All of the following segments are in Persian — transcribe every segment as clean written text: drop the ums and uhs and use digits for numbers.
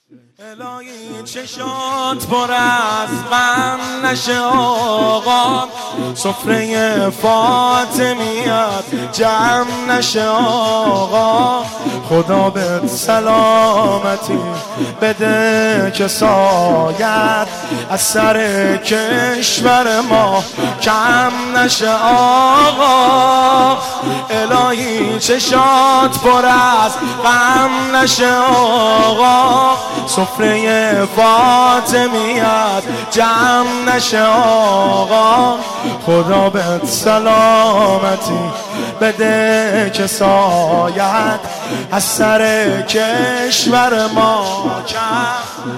الهی چشات پر از غم نشه آقا، سفره فاطمیت جمع نشه آقا. خدا به سلامتی بده که سایت از سر کشور ما کم نشه آقا. الهی چشات پر از غم نشه آقا، سفره فاطمیت جمع نشه آقا. خدا به سلامتی بده که سایت از سر کشور ما کم،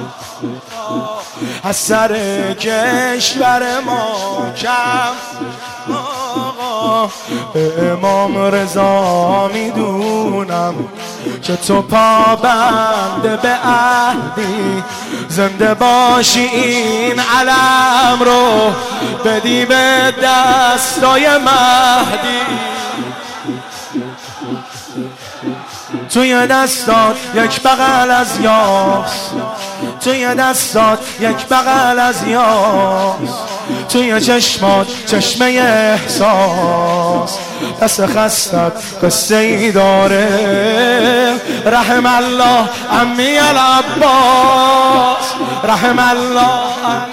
از سر کشور ما کم آقا. امام رضا میدونم که تو پابند به عهدی، زنده باشی این علم رو بدی به دستای مهدی. توی دستات یک بغل از یاس، توی دستات یک بغل از یاس، توی چشمات چشمه احساس. دست خستت قصه ای داره، رحم الله عمی العباس، رحم الله.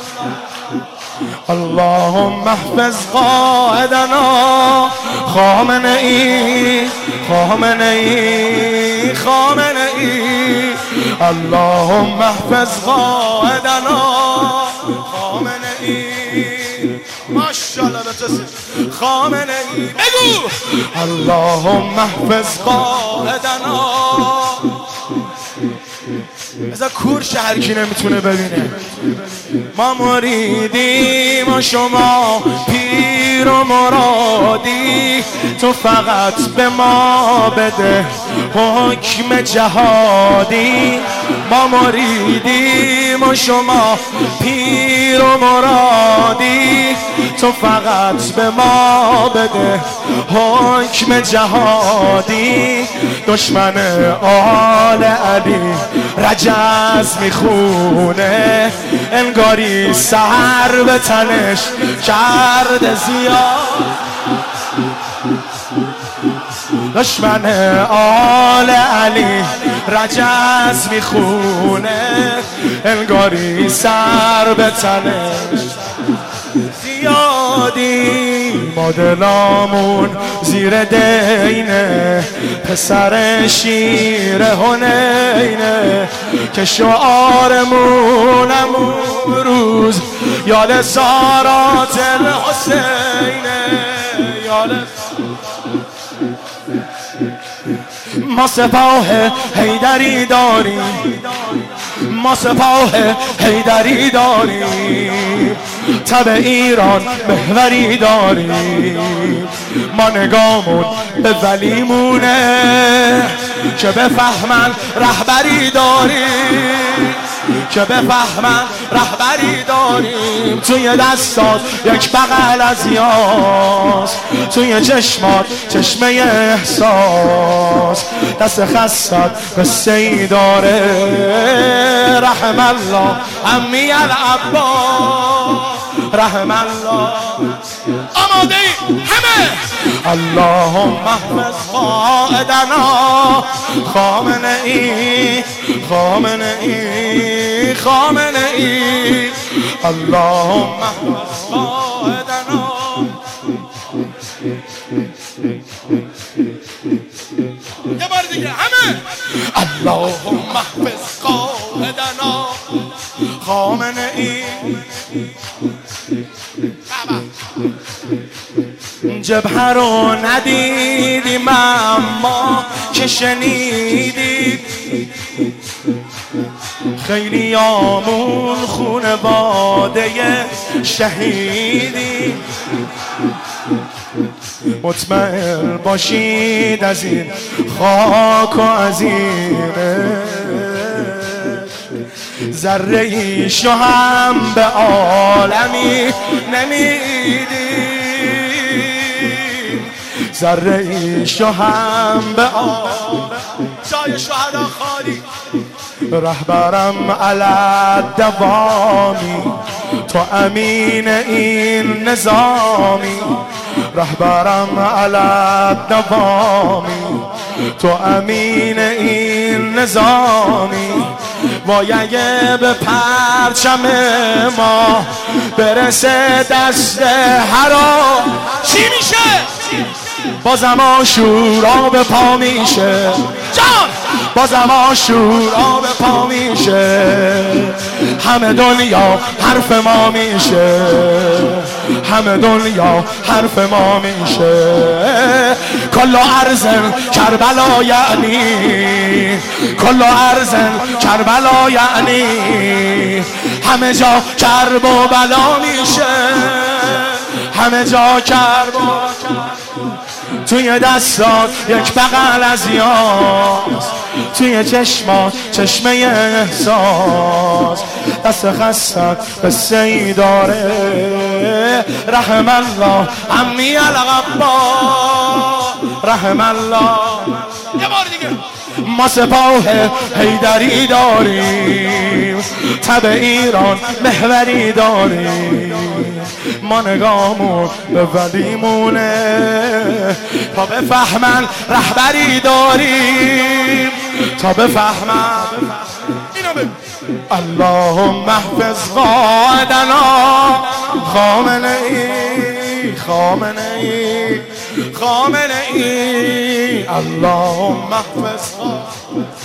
اللهم احفظ قائدنا خامنه ای، خامنه ای، خامنه ای. اللهم احفظ قائدنا خامنه ای. ماشاءالله بتوسید خامنه ای. بگو اللهم احفظ قائدنا. بذار کورش هر کی نمیتونه ببینه. ما مریدیم و شما پیر و مرادی، تو فقط به ما بده حکم جهادی. ما مریدیم و شما پیر و مرادی، تو فقط به ما بده حکم جهادی. دشمن آل علی رجز میخونه، انگاری سر به تنش کرده زیاد. دشمن آل علی رجز میخونه، انگاری سر به تنش زیادی. ما دلامون زیر دینه، پسر شیر هنینه، که شعارمون امروز یال زارات الحسینه، یال. ما سپاه حیدری داریم، ما سپاه حیدری داریم، تب ایران محوری داریم. ما نگامون به ولیمونه که بفهمن رهبری داریم، که بفهمن رهبری داریم. توی دستات یک بغل از یاس، توی چشمات چشمه احساس. دست خستت قصه ای داره، رحم الله عمی العباس، رحم الله. آماده ای همه؟ اللهم احفظ قائدنا خامنه ای، خامنه ای، خامنه ای. اللهم احفظ قائدنا. یه بار دیگه همه. اللهم احفظ قائدنا خامنه ای. جبهه رو ندیدیم اما که شنیدیم، خیلی آمون خونواده شهیدی. مطمئن باشید از این خاک و از این ذره ایشو هم به عالمی نمیدیم، ذره ایشو هم به عالمی. جای شهدا خالی. رهبرم علی دوامی، تو امین این نظامی. رهبرم علی دوامی، تو امین این نظامی. وای اگه به پرچم ما برسه دست حرام، چی میشه؟ بازم آشورا به پا میشه جان، بازم آشورا به پا میشه. همه دنیا حرف ما میشه، همه دنیا حرف ما میشه. کل ارزن کربلا یعنی، کل ارزن کربلا یعنی، همه جا کرب و بلا میشه، همه جا کرب و توی دستات یک بغل از یاس، توی چشمات چشمه احساس. دست خستت قصه ای داره، رحم الله عمی الغبار، رحم الله. یه بار دیگه ما سپاه حیدری داریم، تب ایران محوری داریم. ما نگامون به ولیمونه تا بفهمن رهبری داریم، تا بفهمن. اینو بگو اللهم احفظ قائدنا خامنه ای، خامنه ای، خامنه ای. اللهم احفظ